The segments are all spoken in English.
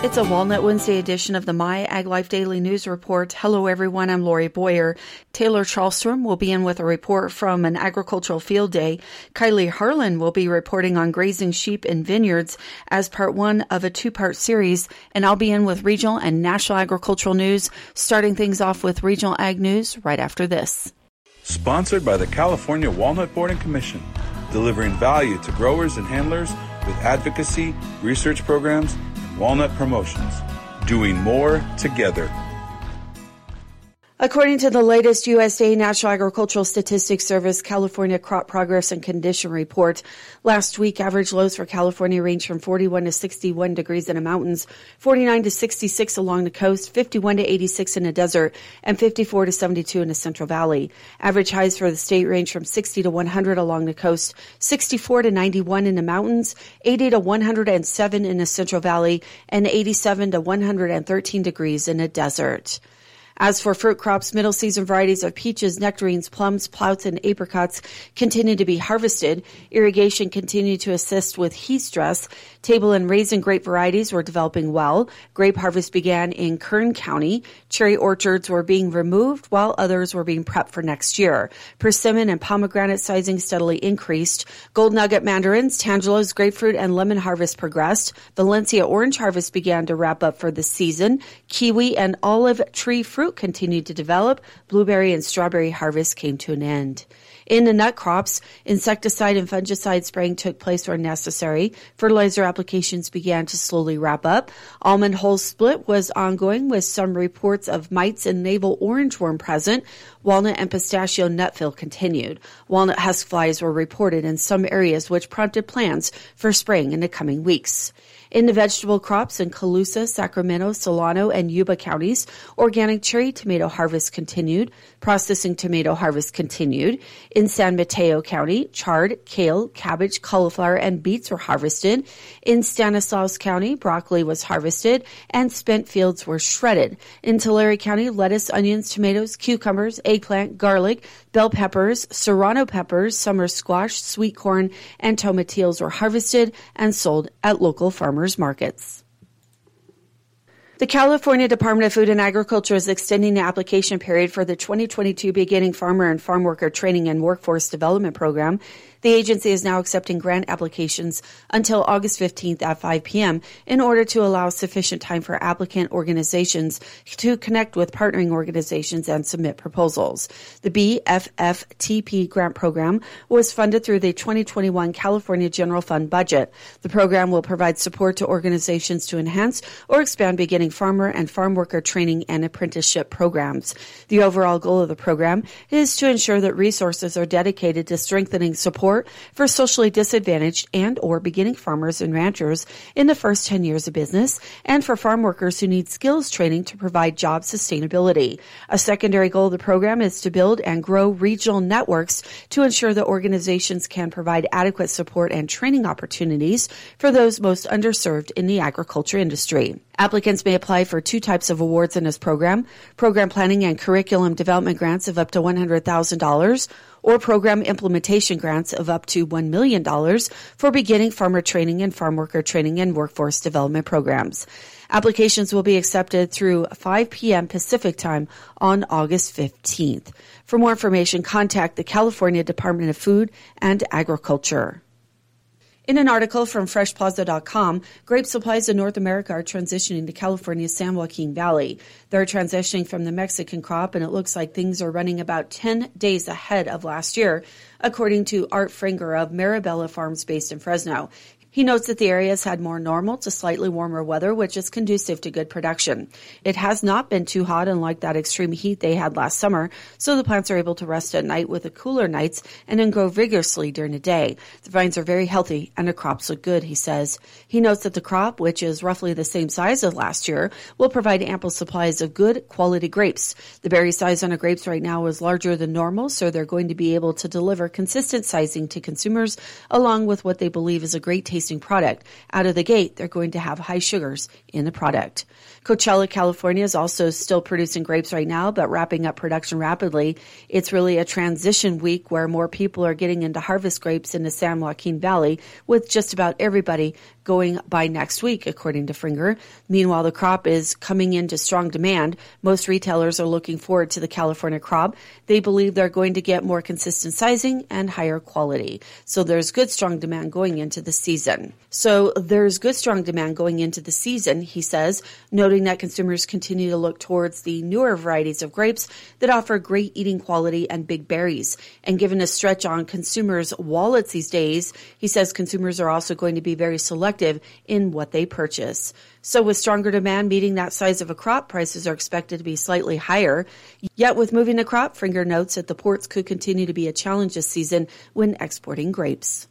It's a Walnut Wednesday edition of the My Ag Life Daily News Report. Hello, everyone. I'm Lori Boyer. Taylor Charlstrom will be in with a report from an agricultural field day. Kylie Harlan will be reporting on grazing sheep in vineyards as part one of a two-part series. And I'll be in with regional and national agricultural news, starting things off with regional ag news right after this. Sponsored by the California Walnut Board and Commission, delivering value to growers and handlers with advocacy, research programs, Walnut Promotions, doing more together. According to the latest USDA National Agricultural Statistics Service California Crop Progress and Condition Report, last week average lows for California ranged from 41 to 61 degrees in the mountains, 49 to 66 along the coast, 51 to 86 in the desert, and 54 to 72 in the Central Valley. Average highs for the state range from 60 to 100 along the coast, 64 to 91 in the mountains, 80 to 107 in the Central Valley, and 87 to 113 degrees in the desert. As for fruit crops, middle season varieties of peaches, nectarines, plums, plouts, and apricots continue to be harvested. Irrigation continued to assist with heat stress. Table and raisin grape varieties were developing well. Grape harvest began in Kern County. Cherry orchards were being removed while others were being prepped for next year. Persimmon and pomegranate sizing steadily increased. Gold nugget mandarins, tangelos, grapefruit, and lemon harvest progressed. Valencia orange harvest began to wrap up for the season. Kiwi and olive tree fruit continued to develop. Blueberry and strawberry harvest came to an end. In the nut crops, insecticide and fungicide spraying took place where necessary. Fertilizer applications began to slowly wrap up. Almond hull split was ongoing with some reports of mites and navel orangeworm present. Walnut and pistachio nut fill continued. Walnut husk flies were reported in some areas, which prompted plans for spraying in the coming weeks. In the vegetable crops in Colusa, Sacramento, Solano, and Yuba counties, organic cherry tomato harvest continued. Processing tomato harvest continued. In San Mateo County, chard, kale, cabbage, cauliflower, and beets were harvested. In Stanislaus County, broccoli was harvested, and spent fields were shredded. In Tulare County, lettuce, onions, tomatoes, cucumbers, eggplant, garlic, bell peppers, serrano peppers, summer squash, sweet corn, and tomatillos were harvested and sold at local farmers markets. The California Department of Food and Agriculture is extending the application period for the 2022 Beginning Farmer and Farm Worker Training and Workforce Development Program. The agency is now accepting grant applications until August 15th at 5 p.m. in order to allow sufficient time for applicant organizations to connect with partnering organizations and submit proposals. The BFFTP grant program was funded through the 2021 California General Fund budget. The program will provide support to organizations to enhance or expand beginning farmer and farm worker training and apprenticeship programs. The overall goal of the program is to ensure that resources are dedicated to strengthening support for socially disadvantaged and or beginning farmers and ranchers in the first 10 years of business, and for farm workers who need skills training to provide job sustainability. A secondary goal of the program is to build and grow regional networks to ensure that organizations can provide adequate support and training opportunities for those most underserved in the agriculture industry. Applicants may apply for two types of awards in this program planning and curriculum development grants of up to $100,000 or program implementation grants of up to $1 million for beginning farmer training and farm worker training and workforce development programs. Applications will be accepted through 5 p.m. Pacific time on August 15th. For more information, contact the California Department of Food and Agriculture. In an article from FreshPlaza.com, grape supplies in North America are transitioning to California's San Joaquin Valley. They're transitioning from the Mexican crop, and it looks like things are running about 10 days ahead of last year, according to Art Fringer of Marabella Farms based in Fresno. He notes that the area has had more normal to slightly warmer weather, which is conducive to good production. It has not been too hot, unlike that extreme heat they had last summer, so the plants are able to rest at night with the cooler nights and then grow vigorously during the day. The vines are very healthy and the crops look good, he says. He notes that the crop, which is roughly the same size as last year, will provide ample supplies of good quality grapes. The berry size on the grapes right now is larger than normal, so they're going to be able to deliver consistent sizing to consumers along with what they believe is a great taste tasting product. Out of the gate, they're going to have high sugars in the product. Coachella, California is also still producing grapes right now, but wrapping up production rapidly. It's really a transition week where more people are getting into harvest grapes in the San Joaquin Valley, with just about everybody going by next week, according to Fringer. Meanwhile, the crop is coming into strong demand. Most retailers are looking forward to the California crop. They believe they're going to get more consistent sizing and higher quality. So there's good, strong demand going into the season. He says, noting that consumers continue to look towards the newer varieties of grapes that offer great eating quality and big berries. And given a stretch on consumers' wallets these days, he says consumers are also going to be very selective in what they purchase. So with stronger demand meeting that size of a crop, prices are expected to be slightly higher. Yet with moving the crop, Fringer notes that the ports could continue to be a challenge this season when exporting grapes.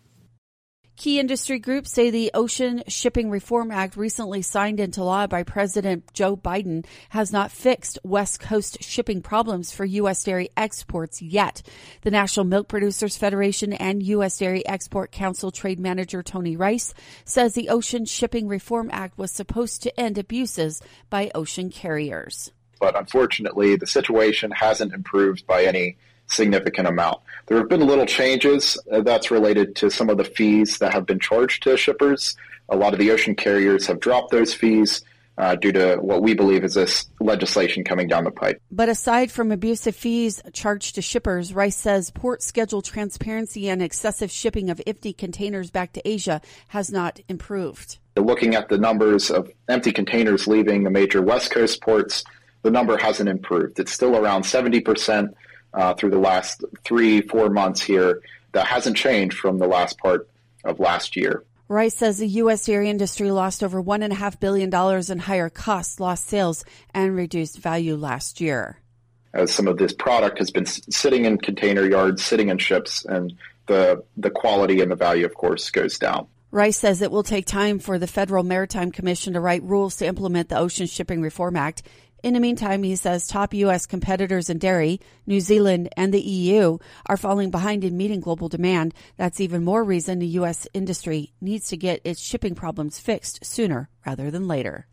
Key industry groups say the Ocean Shipping Reform Act recently signed into law by President Joe Biden has not fixed West Coast shipping problems for U.S. dairy exports yet. The National Milk Producers Federation and U.S. Dairy Export Council trade manager Tony Rice says the Ocean Shipping Reform Act was supposed to end abuses by ocean carriers. But unfortunately, the situation hasn't improved by any significant amount. There have been little changes that's related to some of the fees that have been charged to shippers. A lot of the ocean carriers have dropped those fees due to what we believe is this legislation coming down the pipe. But aside from abusive fees charged to shippers, Rice says port schedule transparency and excessive shipping of empty containers back to Asia has not improved. Looking at the numbers of empty containers leaving the major West Coast ports, the number hasn't improved. It's still around 70%. Through the last 3-4 months here. That hasn't changed from the last part of last year. Rice says the U.S. dairy industry lost over $1.5 billion in higher costs, lost sales, and reduced value last year. As some of this product has been sitting in container yards, sitting in ships, and the quality and the value, of course, goes down. Rice says it will take time for the Federal Maritime Commission to write rules to implement the Ocean Shipping Reform Act. In the meantime, he says top U.S. competitors in dairy, New Zealand, and the EU are falling behind in meeting global demand. That's even more reason the U.S. industry needs to get its shipping problems fixed sooner rather than later.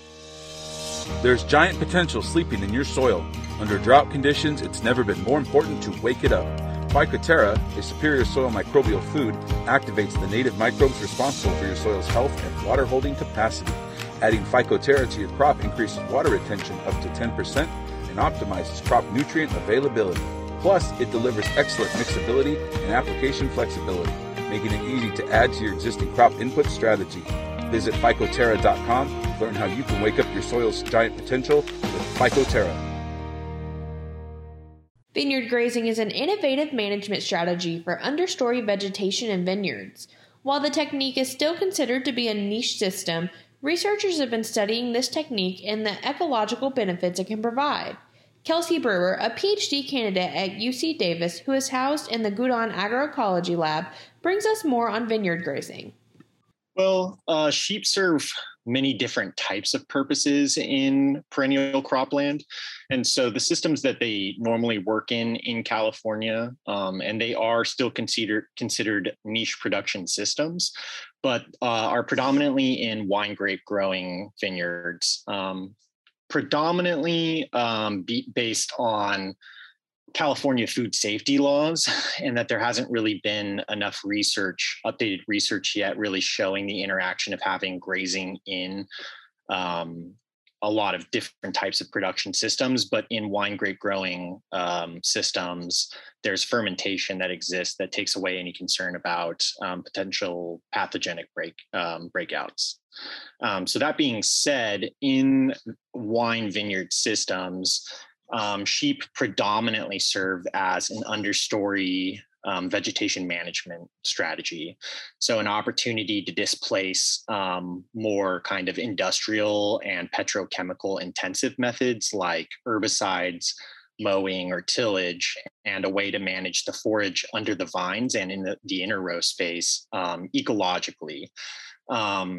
There's giant potential sleeping in your soil. Under drought conditions, it's never been more important to wake it up. Phycoterra, a superior soil microbial food, activates the native microbes responsible for your soil's health and water-holding capacity. Adding Phycoterra to your crop increases water retention up to 10% and optimizes crop nutrient availability. Plus, it delivers excellent mixability and application flexibility, making it easy to add to your existing crop input strategy. Visit Phycoterra.com to learn how you can wake up your soil's giant potential with Phycoterra. Vineyard grazing is an innovative management strategy for understory vegetation in vineyards. While the technique is still considered to be a niche system, researchers have been studying this technique and the ecological benefits it can provide. Kelsey Brewer, a PhD candidate at UC Davis who is housed in the Gudon Agroecology Lab, brings us more on vineyard grazing. Well, sheep serve many different types of purposes in perennial cropland. And so the systems that they normally work in California, and they are still considered niche production systems, but are predominantly in wine grape growing vineyards, predominantly based on California food safety laws, and that there hasn't really been enough updated research yet, really showing the interaction of having grazing in a lot of different types of production systems. But in wine grape growing systems, there's fermentation that exists that takes away any concern about potential pathogenic breakouts. So that being said, in wine vineyard systems, sheep predominantly serve as an understory vegetation management strategy. So an opportunity to displace more kind of industrial and petrochemical intensive methods like herbicides, mowing, or tillage, and a way to manage the forage under the vines and in the inner row space ecologically.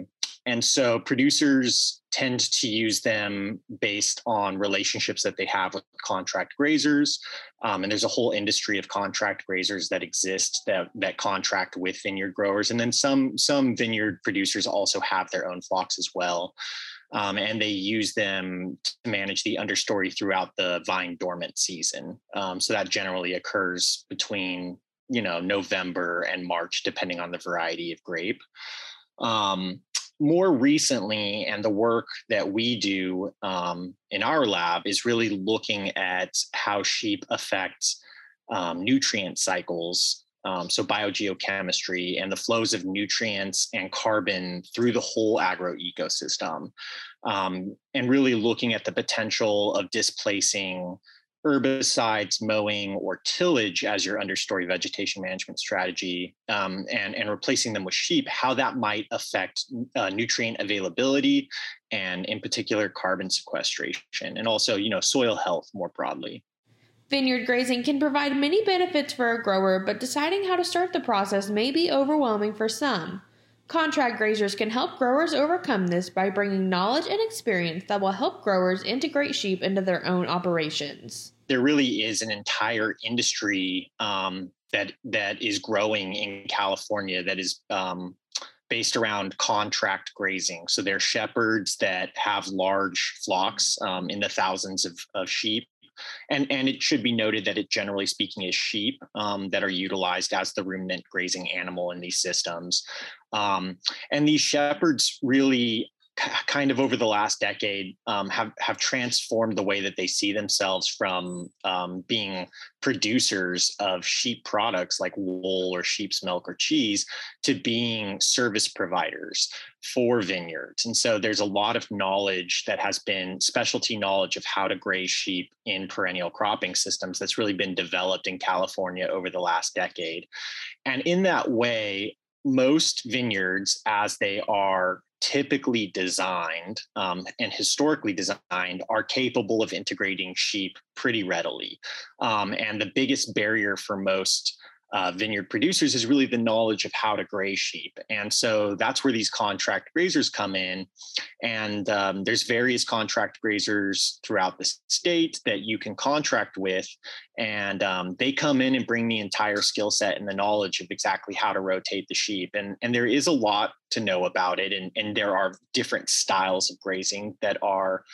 And so producers tend to use them based on relationships that they have with contract grazers. And there's a whole industry of contract grazers that exist that contract with vineyard growers. And then some vineyard producers also have their own flocks as well. And they use them to manage the understory throughout the vine dormant season. So that generally occurs between, November and March, depending on the variety of grape. More recently, and the work that we do in our lab is really looking at how sheep affect nutrient cycles, so biogeochemistry and the flows of nutrients and carbon through the whole agroecosystem, and really looking at the potential of displacing herbicides, mowing, or tillage as your understory vegetation management strategy, and replacing them with sheep, how that might affect nutrient availability and in particular carbon sequestration, and also, soil health more broadly. Vineyard grazing can provide many benefits for a grower, but deciding how to start the process may be overwhelming for some. Contract grazers can help growers overcome this by bringing knowledge and experience that will help growers integrate sheep into their own operations. There really is an entire industry that is growing in California that is based around contract grazing. So they're shepherds that have large flocks in the thousands of sheep. And it should be noted that it, generally speaking, is sheep that are utilized as the ruminant grazing animal in these systems. And these shepherds really kind of over the last decade have transformed the way that they see themselves from being producers of sheep products like wool or sheep's milk or cheese to being service providers for vineyards. And so there's a lot of knowledge that has been specialty knowledge of how to graze sheep in perennial cropping systems that's really been developed in California over the last decade. And in that way, most vineyards, as they are typically designed and historically designed, are capable of integrating sheep pretty readily. And the biggest barrier for most vineyard producers is really the knowledge of how to graze sheep. And so that's where these contract grazers come in. And there's various contract grazers throughout the state that you can contract with. And they come in and bring the entire skill set and the knowledge of exactly how to rotate the sheep. And there is a lot to know about it. And there are different styles of grazing that are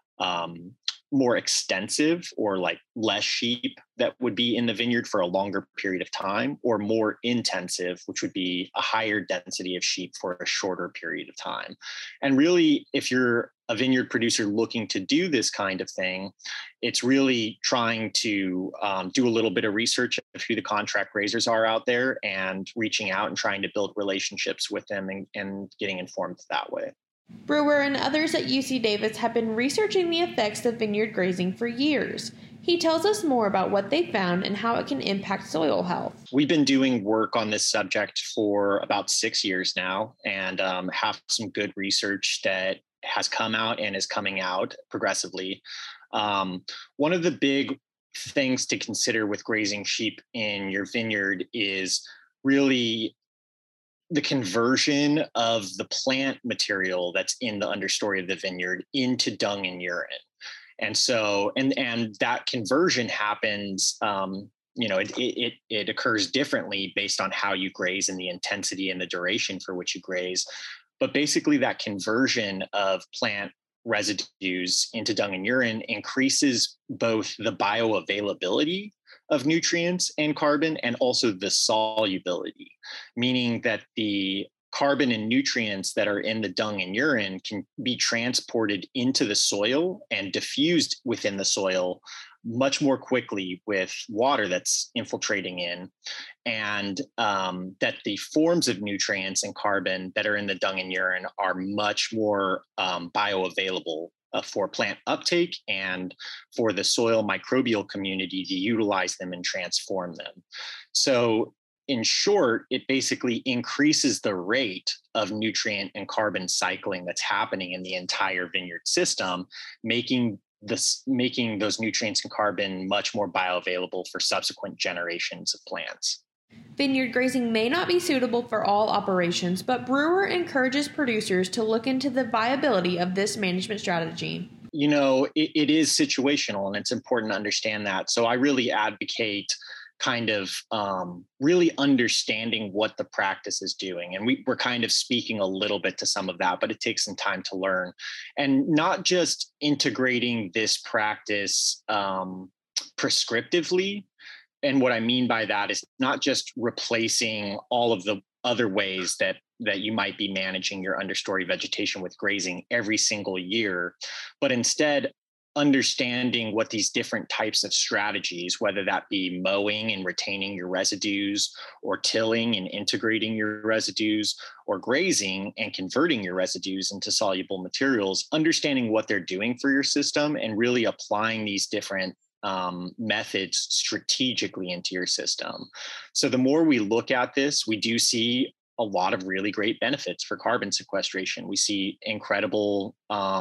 more extensive, or like less sheep that would be in the vineyard for a longer period of time, or more intensive, which would be a higher density of sheep for a shorter period of time. And really, if you're a vineyard producer looking to do this kind of thing, it's really trying to do a little bit of research of who the contract grazers are out there and reaching out and trying to build relationships with them and getting informed that way. Brewer and others at UC Davis have been researching the effects of vineyard grazing for years. He tells us more about what they found and how it can impact soil health. We've been doing work on this subject for about 6 years now, and have some good research that has come out and is coming out progressively. One of the big things to consider with grazing sheep in your vineyard is really the conversion of the plant material that's in the understory of the vineyard into dung and urine. And so, and that conversion happens, it occurs differently based on how you graze and the intensity and the duration for which you graze. But basically that conversion of plant residues into dung and urine increases both the bioavailability of nutrients and carbon, and also the solubility, meaning that the carbon and nutrients that are in the dung and urine can be transported into the soil and diffused within the soil much more quickly with water that's infiltrating in, and that the forms of nutrients and carbon that are in the dung and urine are much more bioavailable for plant uptake and for the soil microbial community to utilize them and transform them. So in short, it basically increases the rate of nutrient and carbon cycling that's happening in the entire vineyard system, making those nutrients and carbon much more bioavailable for subsequent generations of plants. Vineyard grazing may not be suitable for all operations, but Brewer encourages producers to look into the viability of this management strategy. You know, it is situational, and it's important to understand that. So I really advocate kind of really understanding what the practice is doing. And we're kind of speaking a little bit to some of that, but it takes some time to learn. And not just integrating this practice prescriptively. And what I mean by that is not just replacing all of the other ways that you might be managing your understory vegetation with grazing every single year, but instead understanding what these different types of strategies, whether that be mowing and retaining your residues, or tilling and integrating your residues, or grazing and converting your residues into soluble materials, understanding what they're doing for your system and really applying these different methods strategically into your system. So the more we look at this, we do see a lot of really great benefits for carbon sequestration. We see incredible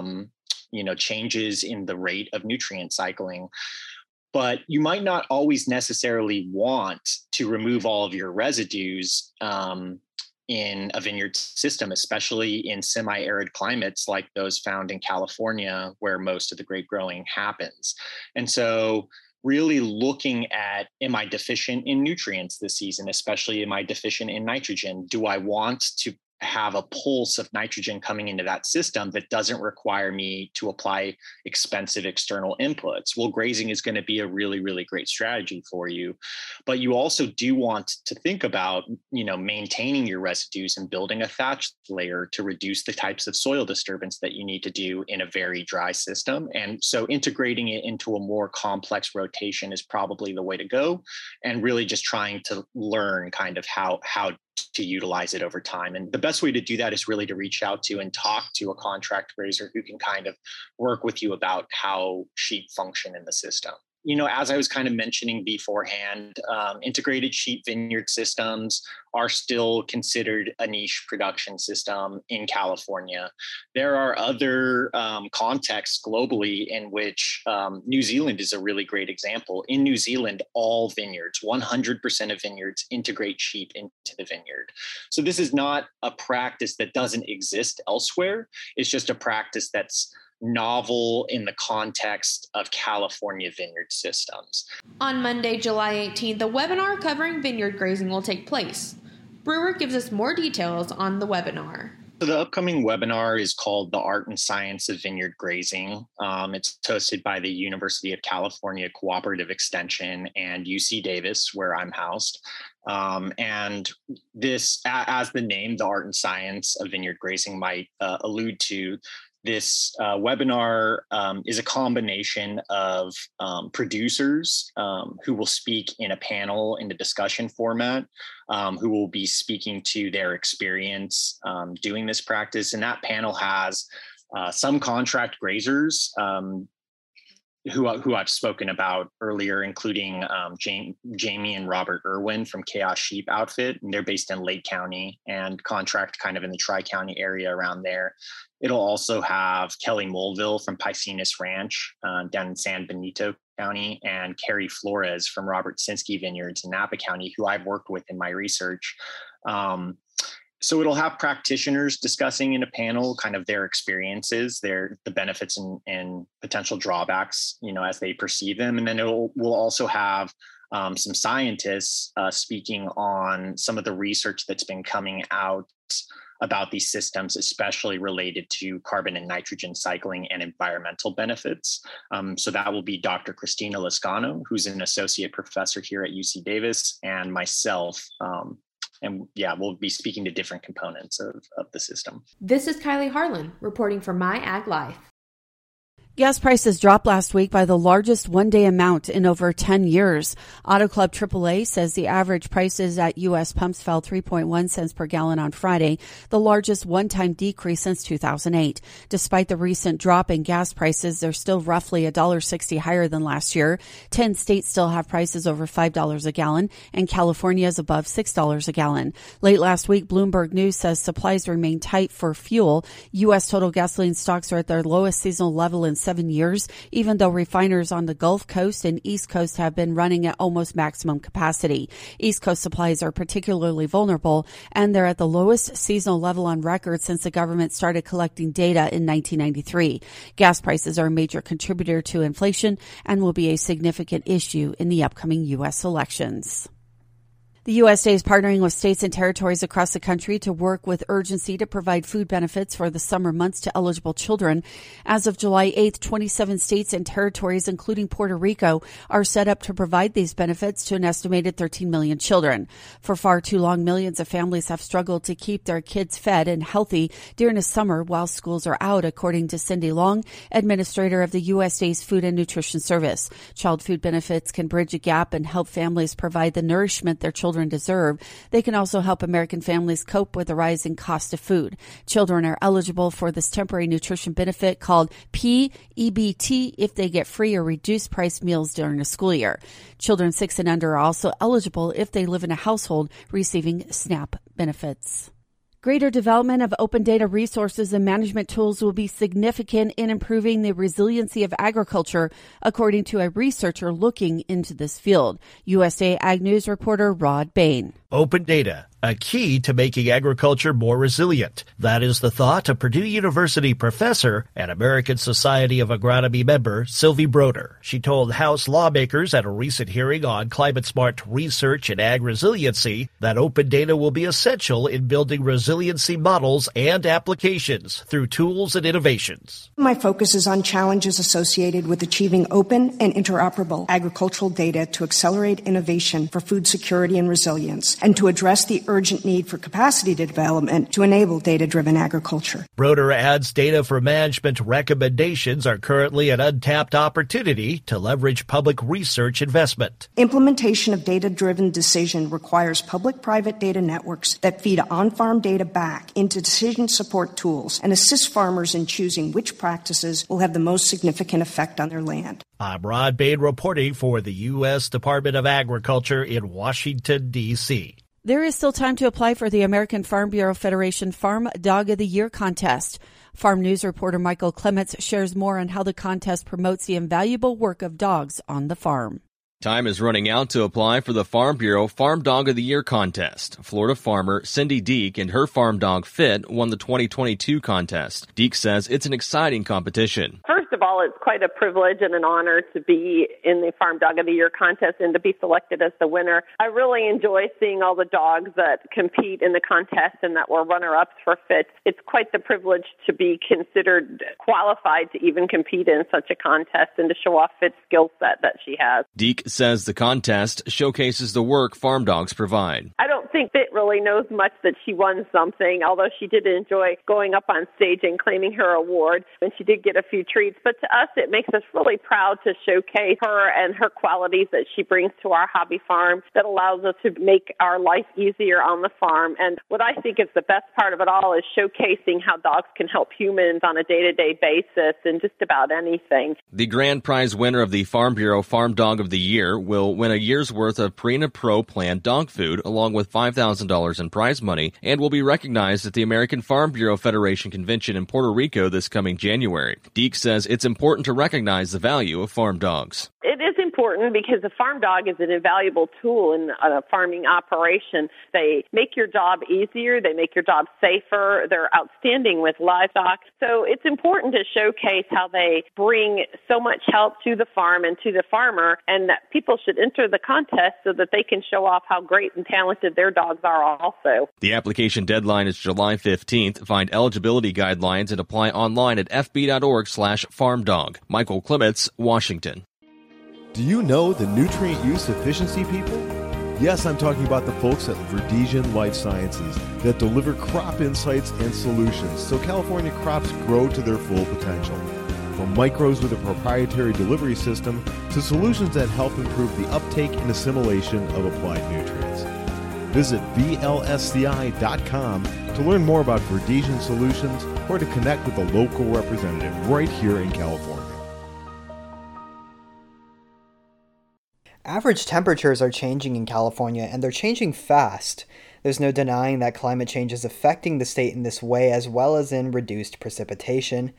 changes in the rate of nutrient cycling. But you might not always necessarily want to remove all of your residues in a vineyard system, especially in semi-arid climates like those found in California, where most of the grape growing happens. And so really looking at, am I deficient in nutrients this season? Especially, am I deficient in nitrogen? Do I want to have a pulse of nitrogen coming into that system that doesn't require me to apply expensive external inputs? Well, grazing is going to be a really, really great strategy for you. But you also do want to think about, maintaining your residues and building a thatch layer to reduce the types of soil disturbance that you need to do in a very dry system. And so integrating it into a more complex rotation is probably the way to go, and really just trying to learn kind of how to utilize it over time. And the best way to do that is really to reach out to and talk to a contract grazer who can kind of work with you about how sheep function in the system. As I was kind of mentioning beforehand, integrated sheep vineyard systems are still considered a niche production system in California. There are other contexts globally in which New Zealand is a really great example. In New Zealand, all vineyards, 100% of vineyards integrate sheep into the vineyard. So this is not a practice that doesn't exist elsewhere. It's just a practice that's novel in the context of California vineyard systems. On Monday, July 18th, the webinar covering vineyard grazing will take place. Brewer gives us more details on the webinar. So the upcoming webinar is called The Art and Science of Vineyard Grazing. It's hosted by the University of California Cooperative Extension and UC Davis, where I'm housed. And this, as the name, The Art and Science of Vineyard Grazing might allude to, this webinar is a combination of producers who will speak in a panel in the discussion format, who will be speaking to their experience doing this practice. And that panel has some contract grazers who I've spoken about earlier, including Jamie and Robert Irwin from Chaos Sheep Outfit. And they're based in Lake County and contract kind of in the Tri-County area around there. It'll also have Kelly Mulville from Piscinas Ranch down in San Benito County, and Carrie Flores from Robert Sinsky Vineyards in Napa County, who I've worked with in my research. So it'll have practitioners discussing in a panel kind of their experiences, the benefits and potential drawbacks, as they perceive them. And then we'll also have some scientists speaking on some of the research that's been coming out about these systems, especially related to carbon and nitrogen cycling and environmental benefits. So that will be Dr. Christina Lascano, who's an associate professor here at UC Davis, and myself. And we'll be speaking to different components of the system. This is Kylie Harlan reporting for My Ag Life. Gas prices dropped last week by the largest one-day amount in over 10 years. Auto Club AAA says the average prices at U.S. pumps fell 3.1 cents per gallon on Friday, the largest one-time decrease since 2008. Despite the recent drop in gas prices, they're still roughly $1.60 higher than last year. 10 states still have prices over $5 a gallon, and California is above $6 a gallon. Late last week, Bloomberg News says supplies remain tight for fuel. U.S. total gasoline stocks are at their lowest seasonal level in 7 years, even though refiners on the Gulf Coast and East Coast have been running at almost maximum capacity. East Coast supplies are particularly vulnerable, and they're at the lowest seasonal level on record since the government started collecting data in 1993. Gas prices are a major contributor to inflation and will be a significant issue in the upcoming U.S. elections. The USDA is partnering with states and territories across the country to work with urgency to provide food benefits for the summer months to eligible children. As of July 8th, 27 states and territories, including Puerto Rico, are set up to provide these benefits to an estimated 13 million children. For far too long, millions of families have struggled to keep their kids fed and healthy during the summer while schools are out, according to Cindy Long, administrator of the USDA's Food and Nutrition Service. Child food benefits can bridge a gap and help families provide the nourishment their children deserve. They can also help American families cope with the rising cost of food. Children are eligible for this temporary nutrition benefit called PEBT if they get free or reduced price meals during the school year. Children 6 and under are also eligible if they live in a household receiving SNAP benefits. Greater development of open data resources and management tools will be significant in improving the resiliency of agriculture, according to a researcher looking into this field. USDA Ag News reporter Rod Bain. Open data, a key to making agriculture more resilient. That is the thought of Purdue University professor and American Society of Agronomy member Sylvie Broder. She told House lawmakers at a recent hearing on climate-smart research and ag resiliency that open data will be essential in building resiliency models and applications through tools and innovations. My focus is on challenges associated with achieving open and interoperable agricultural data to accelerate innovation for food security and resilience, and to address the urgent need for capacity development to enable data-driven agriculture. Broder adds data for management recommendations are currently an untapped opportunity to leverage public research investment. Implementation of data-driven decision requires public-private data networks that feed on-farm data back into decision support tools and assist farmers in choosing which practices will have the most significant effect on their land. I'm Rod Bain reporting for the U.S. Department of Agriculture in Washington, D.C. There is still time to apply for the American Farm Bureau Federation Farm Dog of the Year contest. Farm News reporter Michael Clements shares more on how the contest promotes the invaluable work of dogs on the farm. Time is running out to apply for the Farm Bureau Farm Dog of the Year contest. Florida farmer Cindy Deek and her farm dog Fit won the 2022 contest. Deek says it's an exciting competition. First of all, it's quite a privilege and an honor to be in the Farm Dog of the Year contest and to be selected as the winner. I really enjoy seeing all the dogs that compete in the contest and that were runner-ups for Fit. It's quite the privilege to be considered qualified to even compete in such a contest and to show off Fit's skill set that she has. Deek says the contest showcases the work farm dogs provide. I don't think Fit really knows much that she won something, although she did enjoy going up on stage and claiming her award, and she did get a few treats. But to us, it makes us really proud to showcase her and her qualities that she brings to our hobby farm that allows us to make our life easier on the farm. And what I think is the best part of it all is showcasing how dogs can help humans on a day-to-day basis in just about anything. The grand prize winner of the Farm Bureau Farm Dog of the Year will win a year's worth of Purina Pro Plan dog food along with $5,000 in prize money and will be recognized at the American Farm Bureau Federation Convention in Puerto Rico this coming January. Deek says it's important to recognize the value of farm dogs. It is important because a farm dog is an invaluable tool in a farming operation. They make your job easier. They make your job safer. They're outstanding with livestock. So it's important to showcase how they bring so much help to the farm and to the farmer, and that people should enter the contest so that they can show off how great and talented their dogs are also. The application deadline is July 15th. Find eligibility guidelines and apply online at fb.org/farmdog. Michael Clements, Washington. Do you know the nutrient use efficiency people? Yes, I'm talking about the folks at Verdesian Life Sciences that deliver crop insights and solutions so California crops grow to their full potential. From micros with a proprietary delivery system to solutions that help improve the uptake and assimilation of applied nutrients. Visit VLSCI.com to learn more about Verdesian solutions or to connect with a local representative right here in California. Average temperatures are changing in California, and they're changing fast. There's no denying that climate change is affecting the state in this way, as well as in reduced precipitation.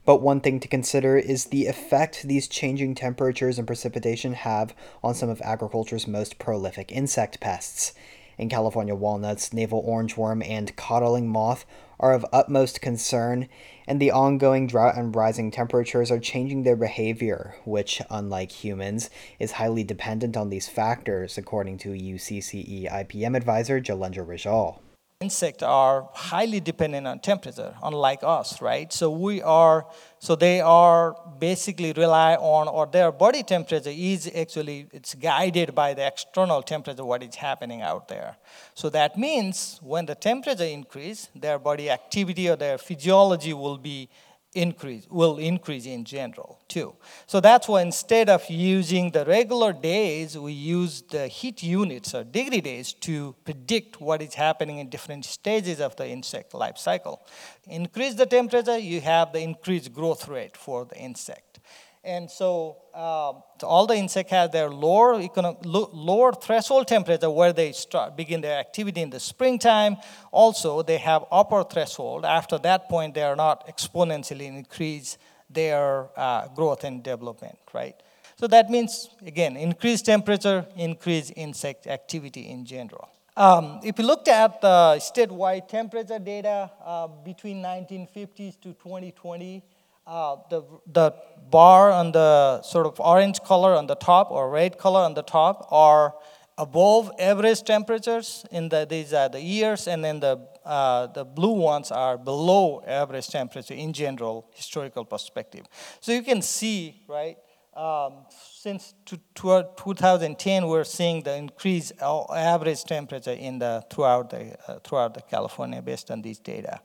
But one thing to consider is the effect these changing temperatures and precipitation have on some of agriculture's most prolific insect pests. In California, walnuts, navel orangeworm, and codling moth are of utmost concern, and the ongoing drought and rising temperatures are changing their behavior, which, unlike humans, is highly dependent on these factors, according to UCCE IPM advisor Jalendra Rijal. Insects are highly dependent on temperature, unlike us, right? So they are basically rely on, or their body temperature is actually, it's guided by the external temperature, what is happening out there. So that means when the temperature increase, their body activity or their physiology will increase in general too. So that's why instead of using the regular days, we use the heat units or degree days to predict what is happening in different stages of the insect life cycle. Increase the temperature, you have the increased growth rate for the insect. And so all the insects have their lower threshold temperature where they begin their activity in the springtime. Also, they have upper threshold. After that point, they are not exponentially increase their growth and development, right? So that means, again, increased temperature, increased insect activity in general. If you looked at the statewide temperature data between 1950s to 2020, the bar on the sort of orange color on the top or red color on the top are above average temperatures in these are the years, and then the blue ones are below average temperature in general historical perspective. So you can see, right, since 2010, we're seeing the increased average temperature throughout the California based on these data.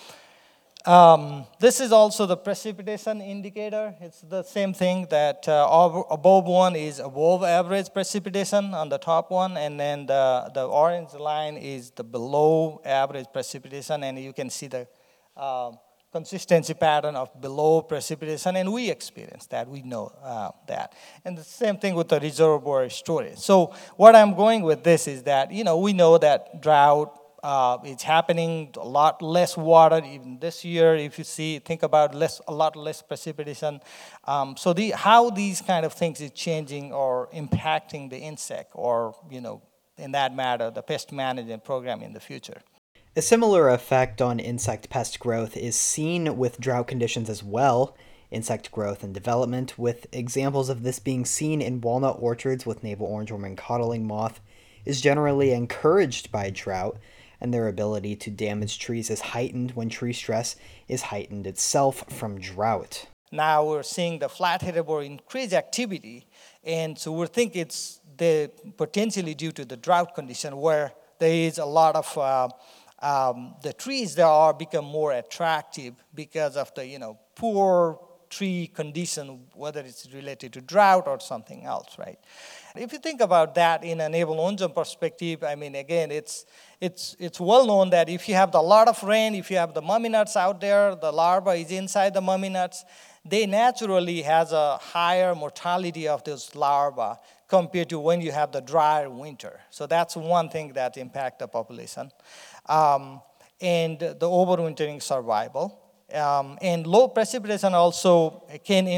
This is also the precipitation indicator. It's the same thing that above one is above average precipitation on the top one, and then the orange line is the below average precipitation, and you can see the consistency pattern of below precipitation, and we experience that, we know that. And the same thing with the reservoir storage. So what I'm going with this is that, we know that drought, it's happening, a lot less water even this year. If you think about a lot less precipitation. So how these kind of things is changing or impacting the insect, or in that matter, the pest management program in the future. A similar effect on insect pest growth is seen with drought conditions as well. Insect growth and development, with examples of this being seen in walnut orchards with navel orangeworm and codling moth, is generally encouraged by drought, and their ability to damage trees is heightened when tree stress is heightened itself from drought. Now we're seeing the flat-headed borer increased activity, and so we think it's potentially due to the drought condition where there is a lot of the trees that are become more attractive because of the poor tree condition, whether it's related to drought or something else, right? If you think about that in a navel orangeworm perspective, again, it's well known that if you have a lot of rain, if you have the mummy nuts out there, the larva is inside the mummy nuts, they naturally has a higher mortality of those larvae compared to when you have the drier winter. So that's one thing that impacts the population. And the overwintering survival. And low precipitation also can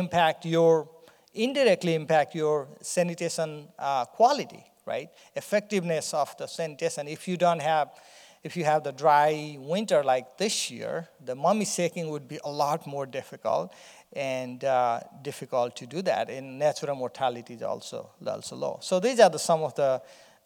indirectly impact your sanitation quality, right? Effectiveness of the sanitation. If you have the dry winter like this year, the mummy shaking would be a lot more difficult and difficult to do that. And natural mortality is also low. So these are some of the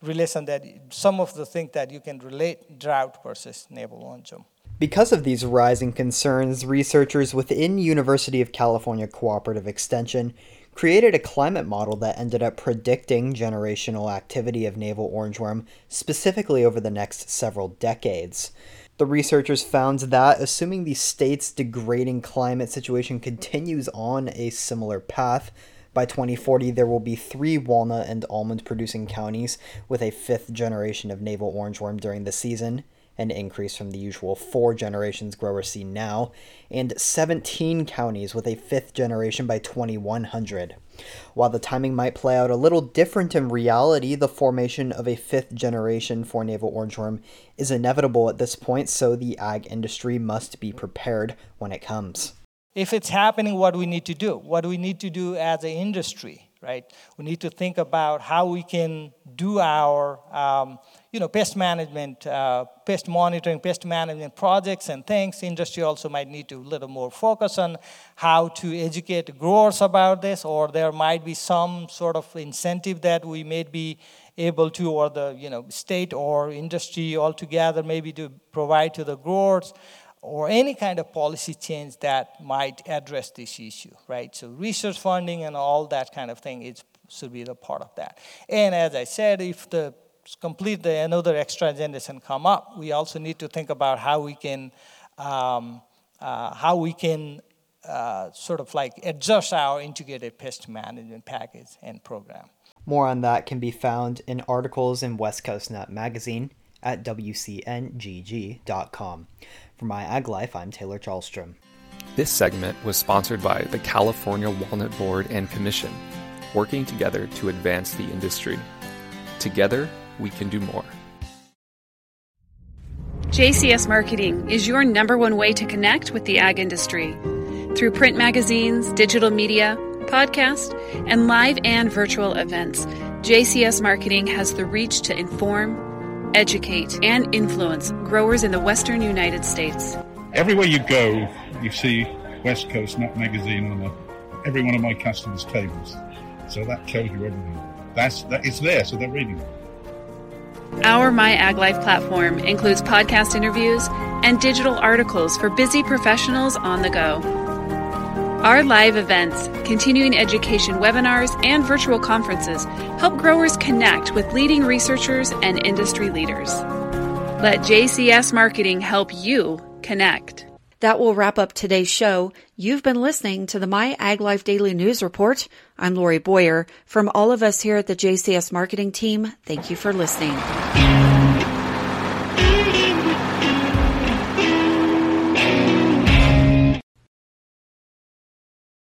things that you can relate drought versus navel orangeworm. Because of these rising concerns, researchers within University of California Cooperative Extension created a climate model that ended up predicting generational activity of navel orangeworm, specifically over the next several decades. The researchers found that, assuming the state's degrading climate situation continues on a similar path, by 2040 there will be 3 walnut and almond producing counties with a 5th generation of navel orangeworm during the season, an increase from the usual 4 generations growers see now, and 17 counties with a 5th generation by 2100. While the timing might play out a little different in reality, the formation of a 5th generation for navel orangeworm is inevitable at this point, so the ag industry must be prepared when it comes. If it's happening, what do we need to do? What do we need to do as an industry, right? We need to think about how we can do our, pest management, pest monitoring, pest management projects and things. Industry also might need to a little more focus on how to educate growers about this, or there might be some sort of incentive that we may be able to, or the state or industry altogether maybe to provide to the growers, or any kind of policy change that might address this issue, right? So research funding and all that kind of thing should be the part of that. And as I said, if another extra generation come up, we also need to think about how we can sort of like adjust our integrated pest management package and program. More on that can be found in articles in West Coast Net magazine at WCNGG.com. For My Ag Life, I'm Taylor Charlstrom. This segment was sponsored by the California Walnut Board and Commission, working together to advance the industry. Together, we can do more. JCS Marketing is your number one way to connect with the ag industry. Through print magazines, digital media, podcast, and live and virtual events, JCS Marketing has the reach to inform, educate, and influence growers in the western United States. Everywhere you go, you see West Coast Net magazine on every one of my customers' tables. So that tells you everything. It's there, so they're reading it. Our My Ag Life platform includes podcast interviews and digital articles for busy professionals on the go. Our live events, continuing education webinars, and virtual conferences help growers connect with leading researchers and industry leaders. Let JCS Marketing help you connect. That will wrap up today's show. You've been listening to the My Ag Life Daily News Report. I'm Lori Boyer. From all of us here at the JCS Marketing team, thank you for listening.